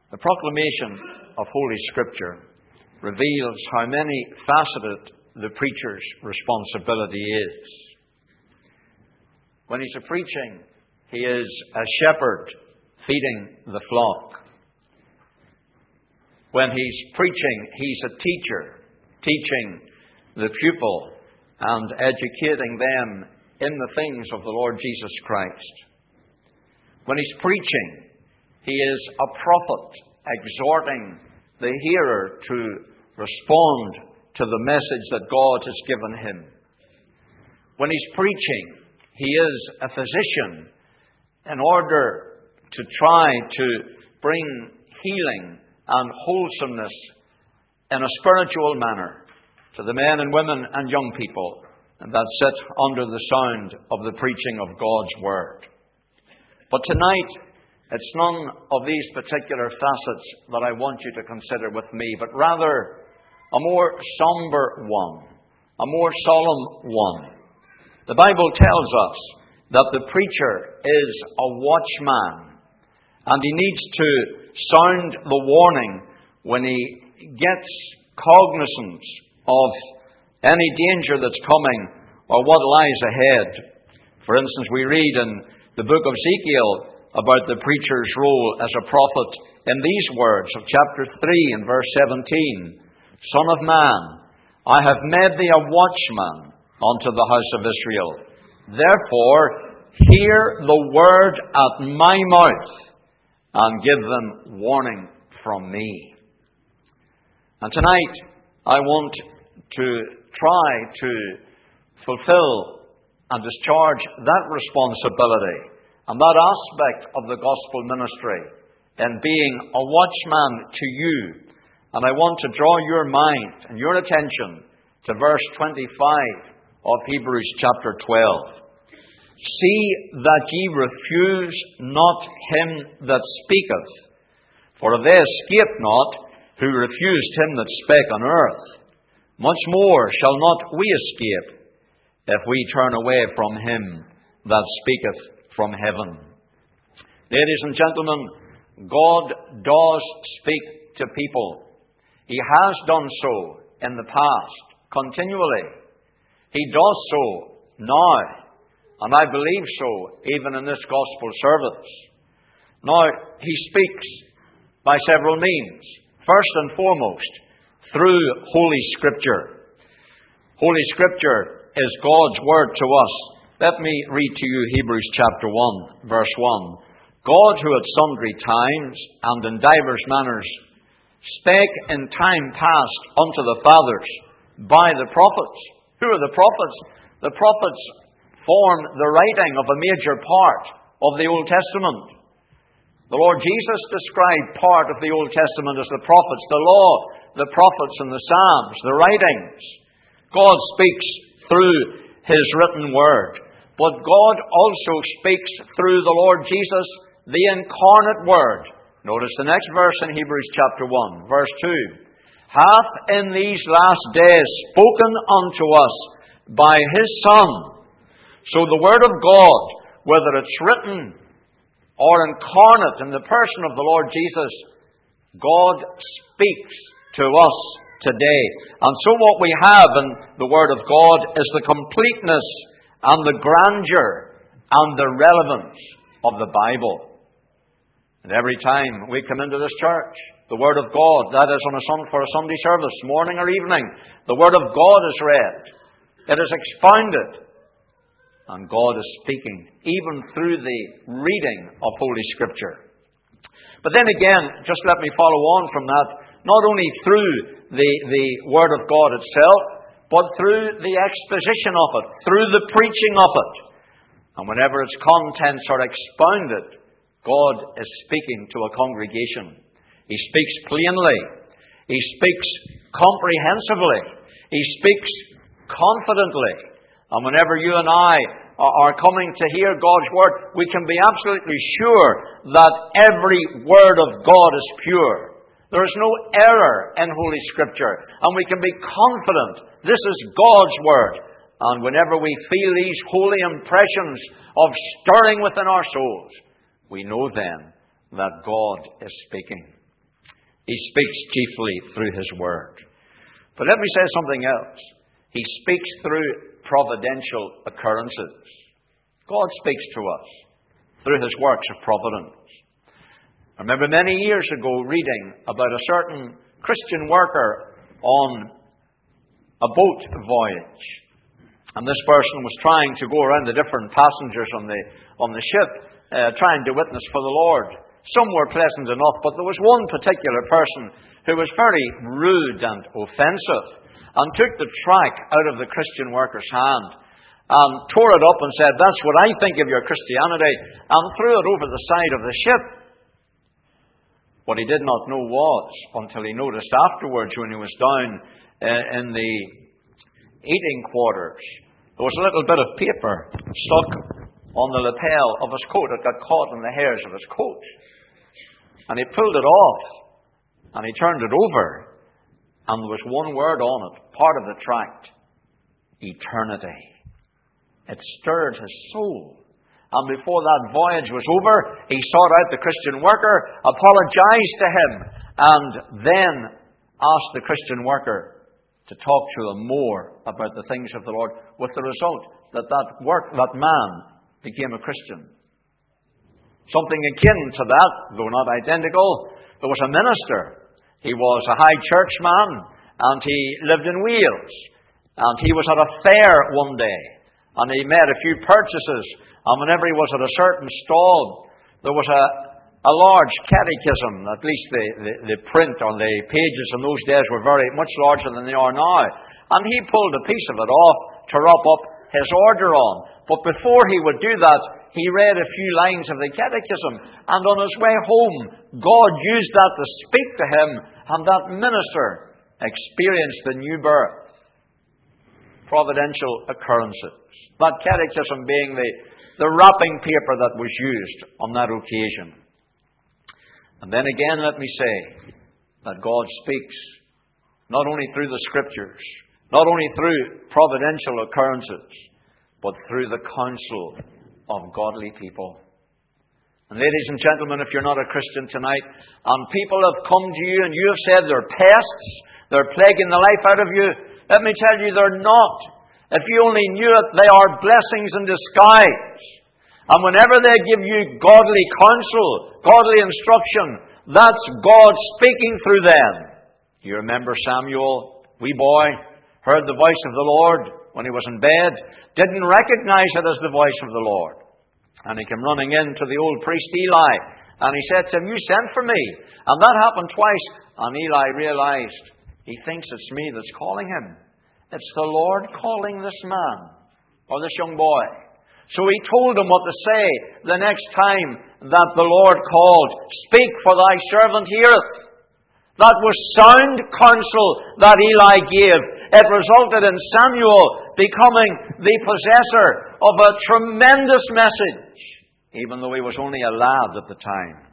The proclamation of Holy Scripture reveals how many faceted the preacher's responsibility is. When he's preaching, he is a shepherd feeding the flock. When he's preaching, he's a teacher, teaching the pupil and educating them in the things of the Lord Jesus Christ. When he's preaching, he is a prophet, exhorting the hearer to respond to the message that God has given him. When he's preaching, he is a physician in order to try to bring healing and wholesomeness in a spiritual manner to the men and women and young people that sit under the sound of the preaching of God's Word. But tonight, it's none of these particular facets that I want you to consider with me, but rather a more somber one, a more solemn one. The Bible tells us that the preacher is a watchman, and he needs to sound the warning when he gets cognizance of any danger that's coming or what lies ahead. For instance, we read in the book of Ezekiel about the preacher's role as a prophet in these words of chapter 3 and verse 17. Son of man, I have made thee a watchman unto the house of Israel. Therefore, hear the word at my mouth and give them warning from me. And tonight, I want to try to fulfill and discharge that responsibility and that aspect of the gospel ministry in being a watchman to you. And I want to draw your mind and your attention to verse 25 of Hebrews chapter 12. See that ye refuse not him that speaketh, for if they escape not who refused him that spake on earth, much more shall not we escape if we turn away from him that speaketh from heaven. Ladies and gentlemen, God does speak to people. He has done so in the past, continually. He does so now, and I believe so even in this gospel service. Now, he speaks by several means. First and foremost, through Holy Scripture. Holy Scripture is God's Word to us. Let me read to you Hebrews chapter 1, verse 1. God, who at sundry times and in divers manners spake in time past unto the fathers by the prophets. Who are the prophets? The prophets form the writing of a major part of the Old Testament. The Lord Jesus described part of the Old Testament as the prophets, the law, the prophets and the Psalms, the writings. God speaks through His written Word. But God also speaks through the Lord Jesus, the incarnate Word. Notice the next verse in Hebrews chapter 1, verse 2. Hath in these last days spoken unto us by His Son. So the Word of God, whether it's written or incarnate in the person of the Lord Jesus, God speaks to us today. And so what we have in the Word of God is the completeness and the grandeur and the relevance of the Bible. And every time we come into this church, the Word of God, that is for a Sunday service, morning or evening, the Word of God is read. It is expounded. And God is speaking, even through the reading of Holy Scripture. But then again, just let me follow on from that, not only through the Word of God itself, but through the exposition of it, through the preaching of it. And whenever its contents are expounded, God is speaking to a congregation. He speaks plainly. He speaks comprehensively. He speaks confidently. And whenever you and I are coming to hear God's Word, we can be absolutely sure that every word of God is pure. There is no error in Holy Scripture. And we can be confident this is God's Word. And whenever we feel these holy impressions of stirring within our souls, we know then that God is speaking. He speaks chiefly through His Word. But let me say something else. He speaks through providential occurrences. God speaks to us through His works of providence. I remember many years ago reading about a certain Christian worker on a boat voyage. And this person was trying to go around the different passengers on the ship, trying to witness for the Lord. Some were pleasant enough, but there was one particular person who was very rude and offensive, and took the tract out of the Christian worker's hand, and tore it up and said, "That's what I think of your Christianity," and threw it over the side of the ship. What he did not know was, until he noticed afterwards when he was down in the eating quarters, there was a little bit of paper stuck on the lapel of his coat. It got caught in the hairs of his coat. And he pulled it off, and he turned it over, and there was one word on it, part of the tract: eternity. It stirred his soul. And before that voyage was over, he sought out the Christian worker, apologized to him, and then asked the Christian worker to talk to him more about the things of the Lord, with the result that man became a Christian. Something akin to that, though not identical, there was a minister. He was a high church man, and he lived in Wales. And he was at a fair one day, and he made a few purchases. And whenever he was at a certain stall, there was a large catechism. At least the print on the pages in those days were very much larger than they are now. And he pulled a piece of it off to wrap up his order on. But before he would do that, he read a few lines of the catechism. And on his way home, God used that to speak to him, and that minister experienced the new birth. Providential occurrences. That catechism being the wrapping paper that was used on that occasion. And then again, let me say that God speaks not only through the Scriptures, not only through providential occurrences, but through the counsel of godly people. And ladies and gentlemen, if you're not a Christian tonight, and people have come to you and you have said they're pests, they're plaguing the life out of you, let me tell you they're not. If you only knew it, they are blessings in disguise. And whenever they give you godly counsel, godly instruction, that's God speaking through them. Do you remember Samuel, wee boy, heard the voice of the Lord when he was in bed, didn't recognize it as the voice of the Lord. And he came running in to the old priest Eli, and he said to him, "You sent for me." And that happened twice. And Eli realized, he thinks it's me that's calling him. It's the Lord calling this man, or this young boy. So he told him what to say the next time that the Lord called. "Speak, for thy servant heareth." That was sound counsel that Eli gave. It resulted in Samuel becoming the possessor of a tremendous message, even though he was only a lad at the time.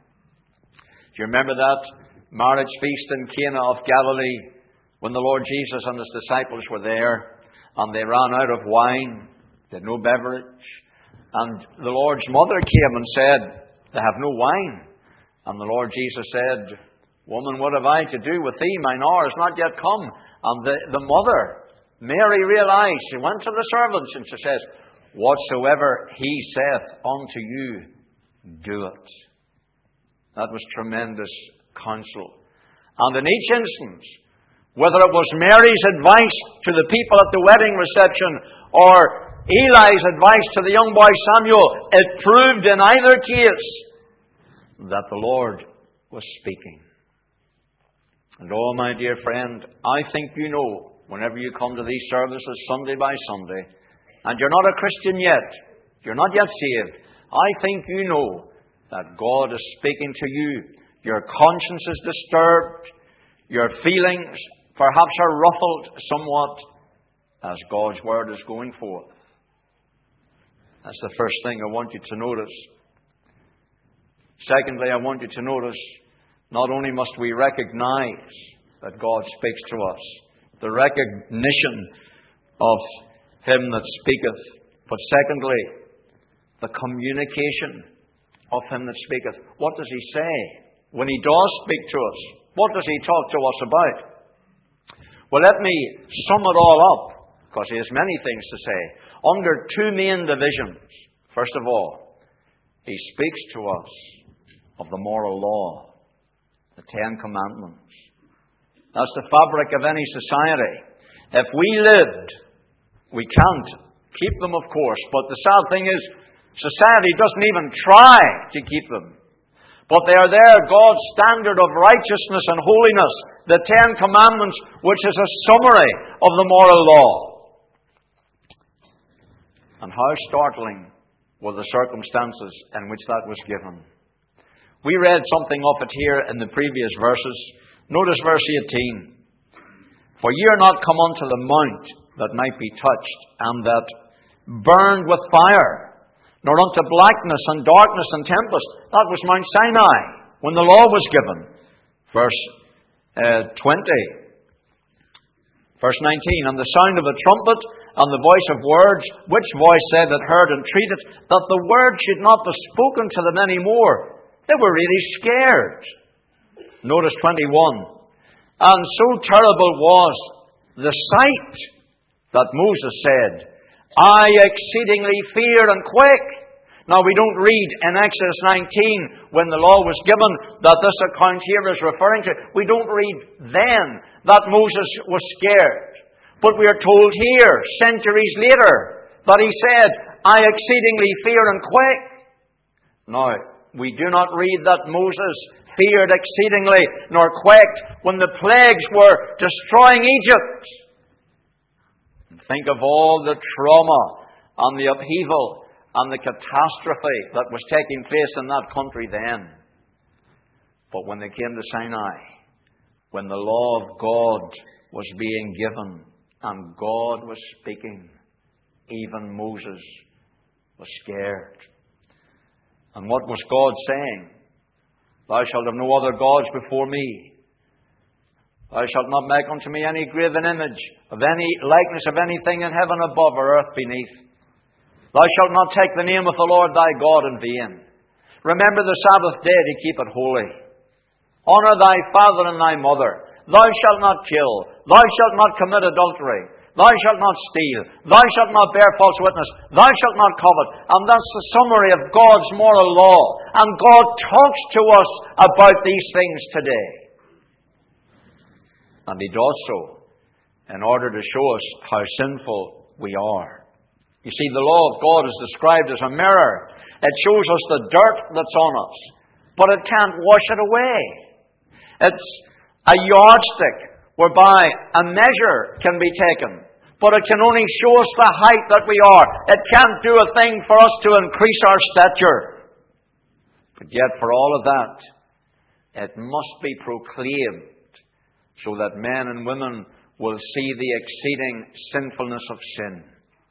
Do you remember that marriage feast in Cana of Galilee, when the Lord Jesus and His disciples were there, and they ran out of wine, they had no beverage, and the Lord's mother came and said, "They have no wine." And the Lord Jesus said, "Woman, what have I to do with thee? Mine hour is not yet come." And the mother, Mary, realized. She went to the servants and she says, "Whatsoever He saith unto you, do it." That was tremendous counsel. And in each instance, whether it was Mary's advice to the people at the wedding reception or Eli's advice to the young boy Samuel, it proved in either case that the Lord was speaking. And oh, my dear friend, I think you know, whenever you come to these services Sunday by Sunday, and you're not a Christian yet, you're not yet saved, I think you know that God is speaking to you. Your conscience is disturbed, your feelings perhaps are ruffled somewhat as God's Word is going forth. That's the first thing I want you to notice. Secondly, I want you to notice, not only must we recognize that God speaks to us, the recognition of Him that speaketh, but secondly, the communication of Him that speaketh. What does He say when He does speak to us? What does he talk to us about? Well, let me sum it all up, because he has many things to say, under two main divisions. First of all, he speaks to us of the moral law, the Ten Commandments. That's the fabric of any society. If we lived, we can't keep them, of course, but the sad thing is, society doesn't even try to keep them. But they are there, God's standard of righteousness and holiness, the Ten Commandments, which is a summary of the moral law. And how startling were the circumstances in which that was given. We read something of it here in the previous verses. Notice verse 18. For ye are not come unto the mount that might be touched, and that burned with fire, nor unto blackness and darkness and tempest. That was Mount Sinai, when the law was given. Verse 20. Verse 19. And the sound of a trumpet, and the voice of words, which voice they that heard entreated, that the word should not be spoken to them any more. They were really scared. Notice 21. And so terrible was the sight that Moses said, I exceedingly feared and quake. Now we don't read in Exodus 19, when the law was given, that this account here is referring to. We don't read then that Moses was scared. But we are told here, centuries later, that he said, I exceedingly fear and quake. Now, we do not read that Moses feared exceedingly, nor quaked when the plagues were destroying Egypt. And think of all the trauma and the upheaval and the catastrophe that was taking place in that country then. But when they came to Sinai, when the law of God was being given and God was speaking, even Moses was scared. And what was God saying? Thou shalt have no other gods before me. Thou shalt not make unto me any graven image of any likeness of anything in heaven above or earth beneath. Thou shalt not take the name of the Lord thy God in vain. Remember the Sabbath day to keep it holy. Honour thy father and thy mother. Thou shalt not kill. Thou shalt not commit adultery. Thou shalt not steal. Thou shalt not bear false witness. Thou shalt not covet. And that's the summary of God's moral law. And God talks to us about these things today. And He does so in order to show us how sinful we are. You see, the law of God is described as a mirror. It shows us the dirt that's on us, but it can't wash it away. It's a yardstick whereby a measure can be taken, but it can only show us the height that we are. It can't do a thing for us to increase our stature. But yet, for all of that, it must be proclaimed so that men and women will see the exceeding sinfulness of sin.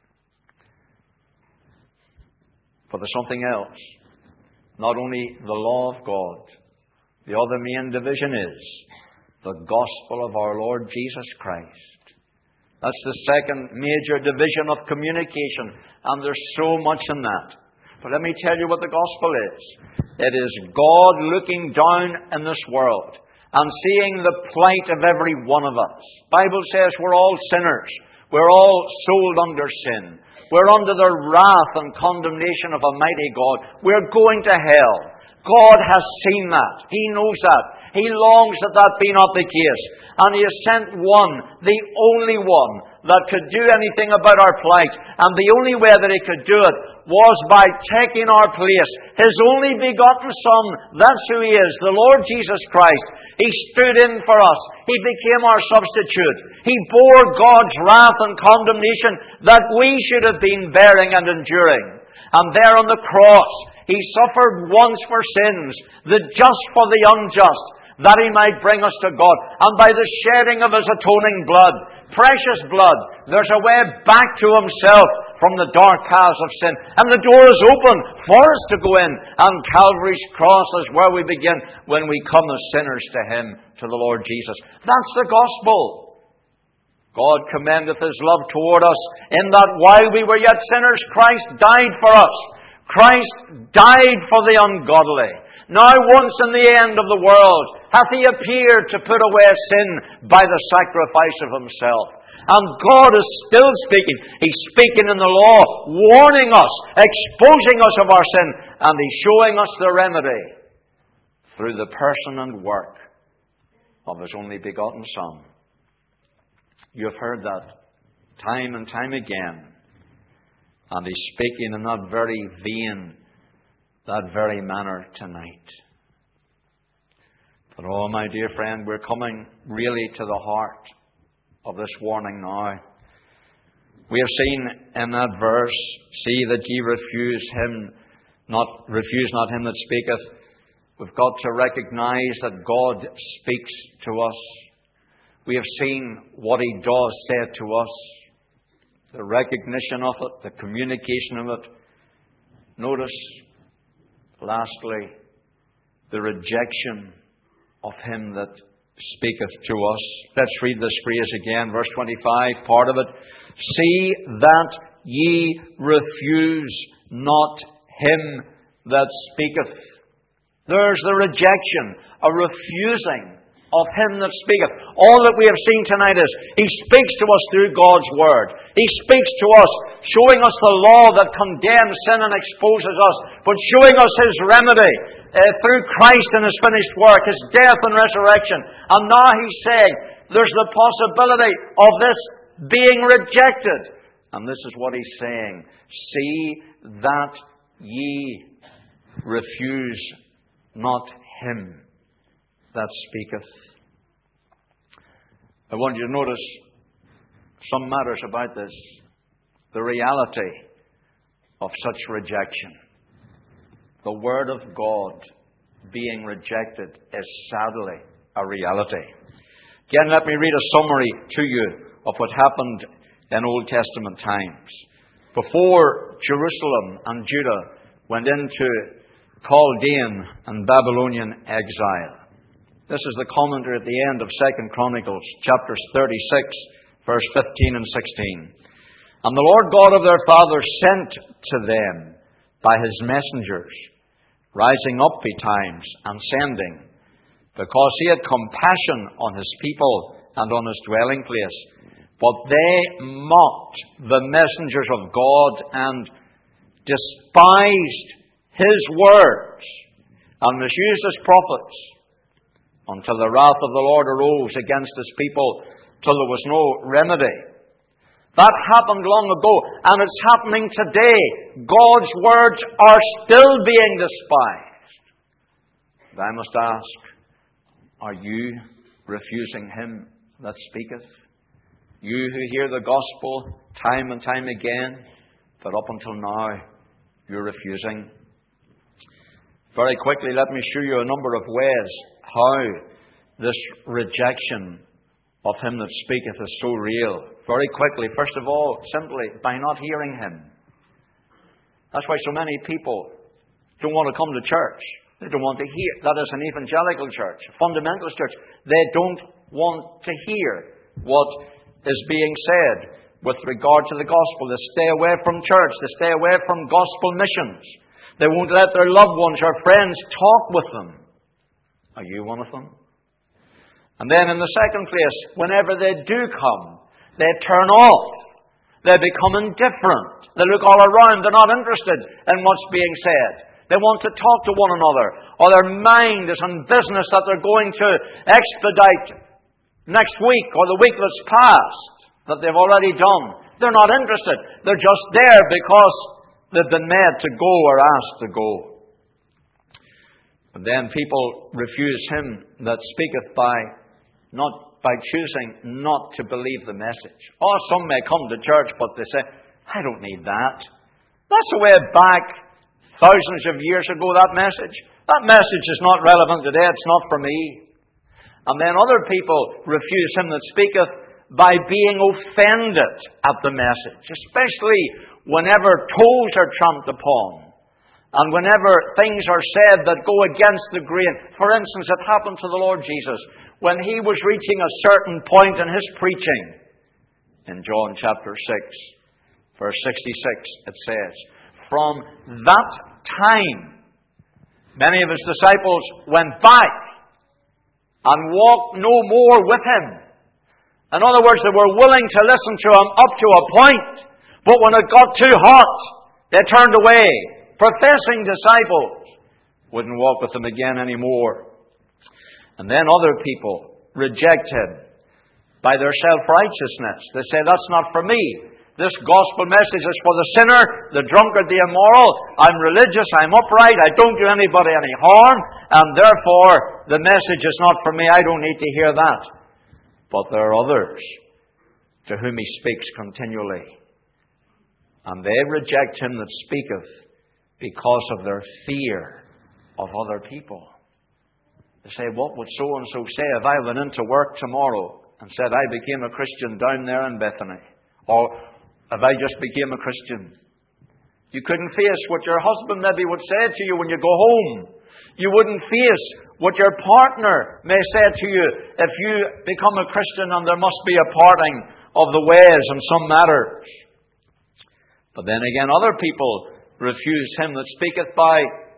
But there's something else. Not only the law of God, the other main division is the gospel of our Lord Jesus Christ. That's the second major division of communication, and there's so much in that. But let me tell you what the gospel is. It is God looking down in this world and seeing the plight of every one of us. The Bible says we're all sinners. We're all sold under sin. We're under the wrath and condemnation of a mighty God. We're going to hell. God has seen that. He knows that. He longs that that be not the case. And He has sent one, the only one, that could do anything about our plight. And the only way that He could do it was by taking our place. His only begotten Son, that's who He is, the Lord Jesus Christ. He stood in for us. He became our substitute. He bore God's wrath and condemnation that we should have been bearing and enduring. And there on the cross, He suffered once for sins, the just for the unjust, that He might bring us to God. And by the shedding of His atoning blood, precious blood, there's a way back to Himself from the dark paths of sin. And the door is open for us to go in. And Calvary's cross is where we begin when we come as sinners to Him, to the Lord Jesus. That's the gospel. God commendeth His love toward us in that while we were yet sinners, Christ died for us. Christ died for the ungodly. Now once in the end of the world, hath He appeared to put away sin by the sacrifice of Himself. And God is still speaking. He's speaking in the law, warning us, exposing us of our sin, and He's showing us the remedy through the person and work of His only begotten Son. You have heard that time and time again. And He's speaking in that very vein, that very manner tonight. But oh, my dear friend, we're coming really to the heart of this warning now. We have seen in that verse, see that ye refuse not him that speaketh. We've got to recognize that God speaks to us. We have seen what He does say to us. The recognition of it, the communication of it. Notice, lastly, the rejection of him that speaketh to us. Let's read this phrase again, verse 25, part of it. See that ye refuse not him that speaketh. There's the rejection, a refusing of him that speaketh. All that we have seen tonight is He speaks to us through God's Word. He speaks to us, showing us the law that condemns sin and exposes us, but showing us His remedy through Christ and His finished work, His death and resurrection. And now He's saying there's the possibility of this being rejected. And this is what He's saying. See that ye refuse not him that speaketh. I want you to notice some matters about this. The reality of such rejection. The Word of God being rejected is sadly a reality. Again, let me read a summary to you of what happened in Old Testament times. Before Jerusalem and Judah went into Chaldean and Babylonian exile. This is the commentary at the end of 2 Chronicles, chapters 36, verse 15 and 16. And the Lord God of their fathers sent to them by His messengers, rising up betimes and sending, because He had compassion on His people and on His dwelling place. But they mocked the messengers of God and despised His words and misused His prophets, until the wrath of the Lord arose against His people, till there was no remedy. That happened long ago, and it's happening today. God's words are still being despised. But I must ask, are you refusing Him that speaketh? You who hear the gospel time and time again, but up until now, you're refusing. Very quickly, let me show you a number of ways how this rejection of Him that speaketh is so real. Very quickly, first of all, simply by not hearing Him. That's why so many people don't want to come to church. They don't want to hear. That is an evangelical church, a fundamentalist church. They don't want to hear what is being said with regard to the gospel. They stay away from church. They stay away from gospel missions. They won't let their loved ones or friends talk with them. Are you one of them? And then in the second place, whenever they do come, they turn off. They become indifferent. They look all around. They're not interested in what's being said. They want to talk to one another. Or their mind is on business that they're going to expedite next week or the week that's passed, that they've already done. They're not interested. They're just there because they've been made to go or asked to go. And then people refuse Him that speaketh by choosing not to believe the message. Or some may come to church, but they say, I don't need that. That's the way back thousands of years ago, that message. That message is not relevant today. It's not for me. And then other people refuse Him that speaketh by being offended at the message, especially whenever toes are tramped upon and whenever things are said that go against the grain. For instance, it happened to the Lord Jesus when He was reaching a certain point in His preaching. In John chapter 6, verse 66, it says, from that time, many of His disciples went back and walked no more with him. In other words, they were willing to listen to him up to a point, but when it got too hot, they turned away. Professing disciples wouldn't walk with him again anymore. And then other people reject him by their self-righteousness. They say, that's not for me. This gospel message is for the sinner, the drunkard, the immoral. I'm religious, I'm upright, I don't do anybody any harm, and therefore the message is not for me. I don't need to hear that. But there are others to whom he speaks continually. And they reject him that speaketh because of their fear of other people. They say, what would so-and-so say if I went into work tomorrow and said I became a Christian down there in Bethany? Or if I just became a Christian? You couldn't face what your husband maybe would say to you when you go home. You wouldn't face what your partner may say to you if you become a Christian and there must be a parting of the ways in some matters. But then again, other people refuse him that speaketh by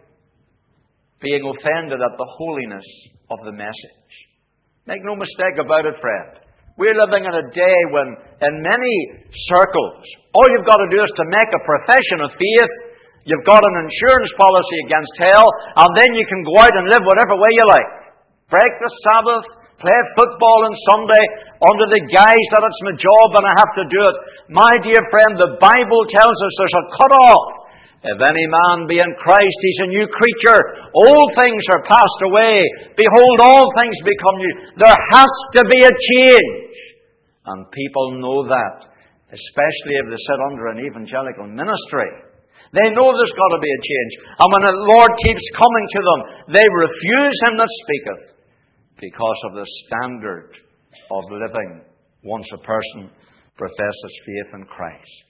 being offended at the holiness of the message. Make no mistake about it, friend. We're living in a day when, in many circles, all you've got to do is to make a profession of faith. You've got an insurance policy against hell, and then you can go out and live whatever way you like. Break the Sabbath, play football on Sunday, under the guise that it's my job and I have to do it. My dear friend, the Bible tells us there's a cut-off. If any man be in Christ, he's a new creature. Old things are passed away. Behold, all things become new. There has to be a change. And people know that, especially if they sit under an evangelical ministry. They know there's got to be a change. And when the Lord keeps coming to them, they refuse him that speaketh because of the standard of living once a person professes faith in Christ.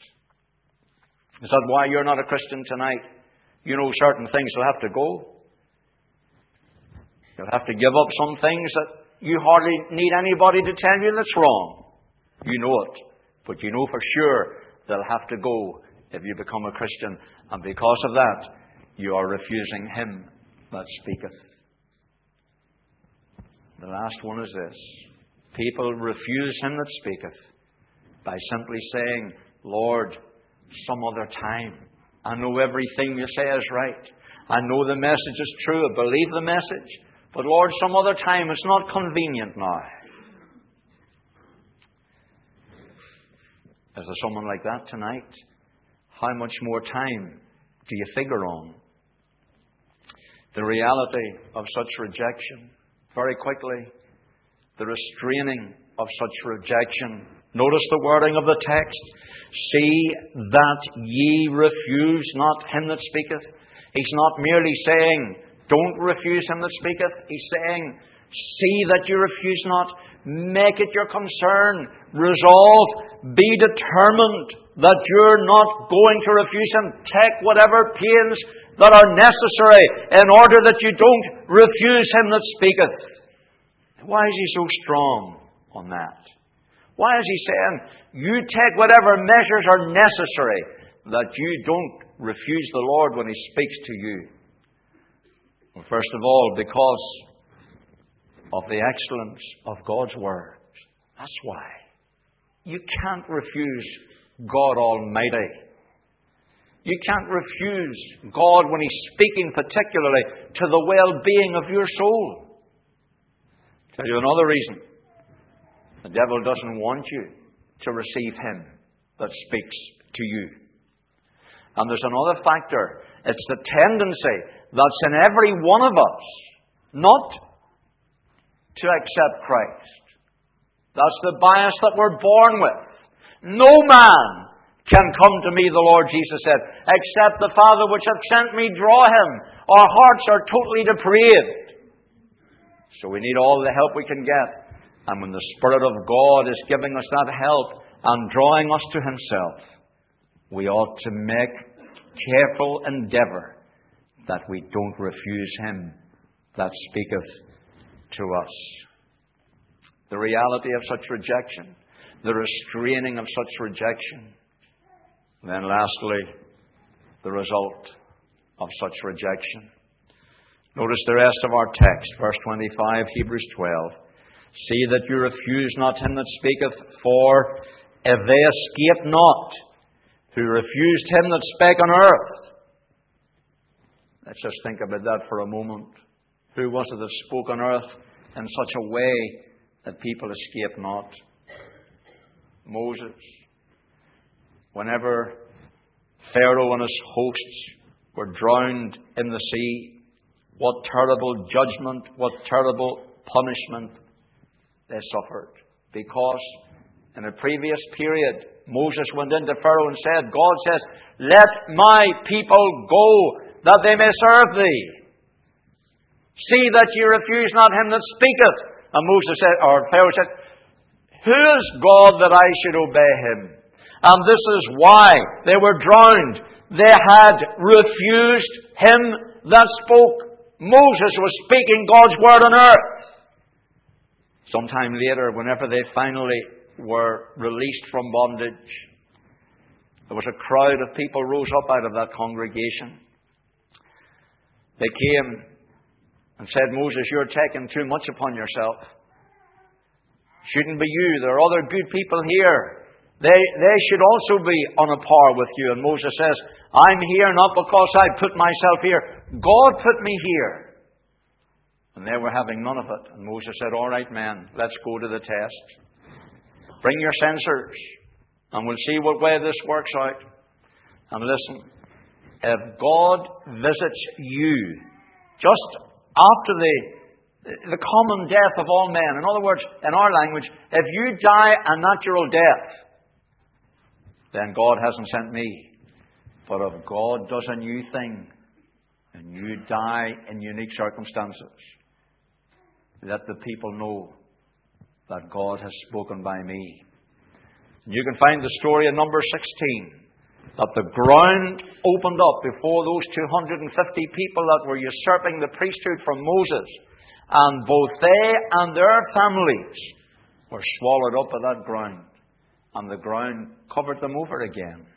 Is that why you're not a Christian tonight? You know certain things will have to go. You'll have to give up some things that you hardly need anybody to tell you that's wrong. You know it. But you know for sure they'll have to go if you become a Christian. And because of that, you are refusing him that speaketh. The last one is this. People refuse him that speaketh by simply saying, Lord, some other time. I know everything you say is right. I know the message is true. I believe the message. But Lord, some other time. It's not convenient now. Is there someone like that tonight? How much more time do you figure on? The reality of such rejection. Very quickly, the restraining of such rejection. Notice the wording of the text. See that ye refuse not him that speaketh. He's not merely saying, don't refuse him that speaketh. He's saying, see that you refuse not. Make it your concern. Resolve. Be determined that you're not going to refuse him. Take whatever pains that are necessary in order that you don't refuse him that speaketh. Why is he so strong on that? Why is he saying, you take whatever measures are necessary that you don't refuse the Lord when he speaks to you? Well, first of all, because of the excellence of God's Word. That's why. You can't refuse God Almighty. You can't refuse God when he's speaking particularly to the well-being of your soul. I'll tell you another reason. The devil doesn't want you to receive him that speaks to you. And there's another factor. It's the tendency that's in every one of us not to accept Christ. That's the bias that we're born with. No man can come to me, the Lord Jesus said, except the Father which hath sent me draw him. Our hearts are totally depraved. So we need all the help we can get. And when the Spirit of God is giving us that help and drawing us to himself, we ought to make careful endeavour that we don't refuse him that speaketh to us. The reality of such rejection, the restraining of such rejection. Then lastly, the result of such rejection. Notice the rest of our text, verse 25, Hebrews 12. See that you refuse not him that speaketh, for if they escape not, who refused him that spake on earth. Let's just think about that for a moment. Who was it that spoke on earth in such a way that people escape not? Moses. Whenever Pharaoh and his hosts were drowned in the sea, what terrible judgment, what terrible punishment they suffered. Because in a previous period, Moses went into Pharaoh and said, God says, let my people go, that they may serve thee. See that you refuse not him that speaketh. And Moses said, or Pharaoh said, who is God that I should obey him? And this is why they were drowned. They had refused him that spoke. Moses was speaking God's word on earth. Sometime later, whenever they finally were released from bondage, there was a crowd of people rose up out of that congregation. They came and said, Moses, you're taking too much upon yourself. Shouldn't be you. There are other good people here. They should also be on a par with you. And Moses says, I'm here not because I put myself here. God put me here. And they were having none of it. And Moses said, all right, men, let's go to the test. Bring your censers, and we'll see what way this works out. And listen, if God visits you just after the common death of all men, in other words, in our language, if you die a natural death, then God hasn't sent me. But if God does a new thing, and you die in unique circumstances, let the people know that God has spoken by me. And you can find the story in Numbers 16, that the ground opened up before those 250 people that were usurping the priesthood from Moses, and both they and their families were swallowed up by that ground, and the ground covered them over again.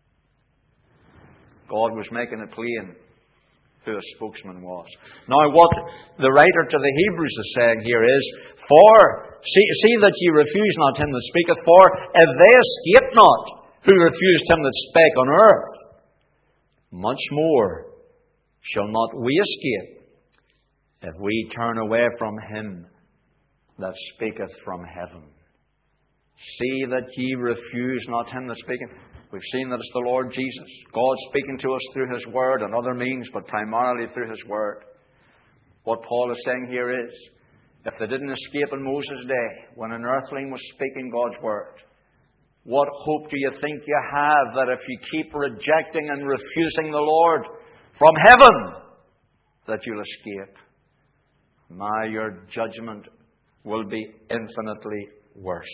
God was making it plain who a spokesman was. Now, what the writer to the Hebrews is saying here is, see that ye refuse not him that speaketh, for if they escape not, who refused him that spake on earth, much more shall not we escape, if we turn away from him that speaketh from heaven. See that ye refuse not him that speaketh. We've seen that it's the Lord Jesus. God speaking to us through his word and other means, but primarily through his word. What Paul is saying here is, if they didn't escape in Moses' day, when an earthling was speaking God's word, what hope do you think you have that if you keep rejecting and refusing the Lord from heaven, that you'll escape? Your judgment will be infinitely worse.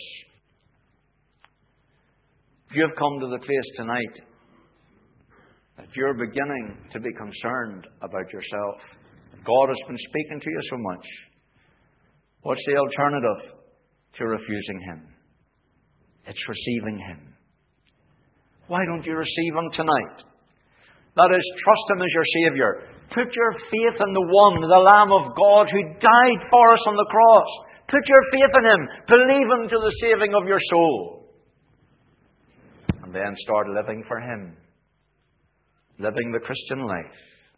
If you have come to the place tonight that you're beginning to be concerned about yourself, God has been speaking to you so much, what's the alternative to refusing him? It's receiving him. Why don't you receive him tonight? That is, trust him as your Savior. Put your faith in the one, the Lamb of God, who died for us on the cross. Put your faith in him. Believe him to the saving of your soul. And then start living for him. Living the Christian life.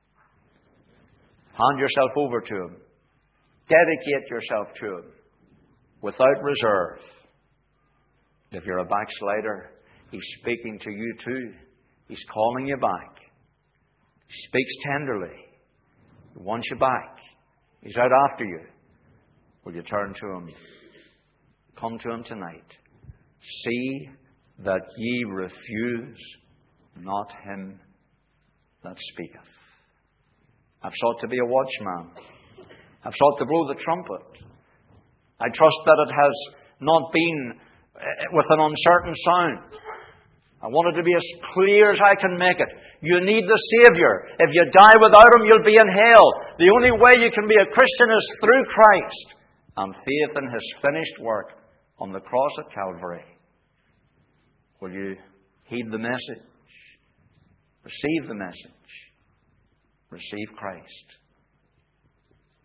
Hand yourself over to him. Dedicate yourself to him. Without reserve. If you're a backslider, he's speaking to you too. He's calling you back. He speaks tenderly. He wants you back. He's out after you. Will you turn to him? Come to him tonight. See that ye refuse not him that speaketh. I've sought to be a watchman. I've sought to blow the trumpet. I trust that it has not been with an uncertain sound. I want it to be as clear as I can make it. You need the Savior. If you die without him, you'll be in hell. The only way you can be a Christian is through Christ and faith in his finished work on the cross at Calvary. Will you heed the message? Receive the message. Receive Christ.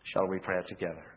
Shall we pray together?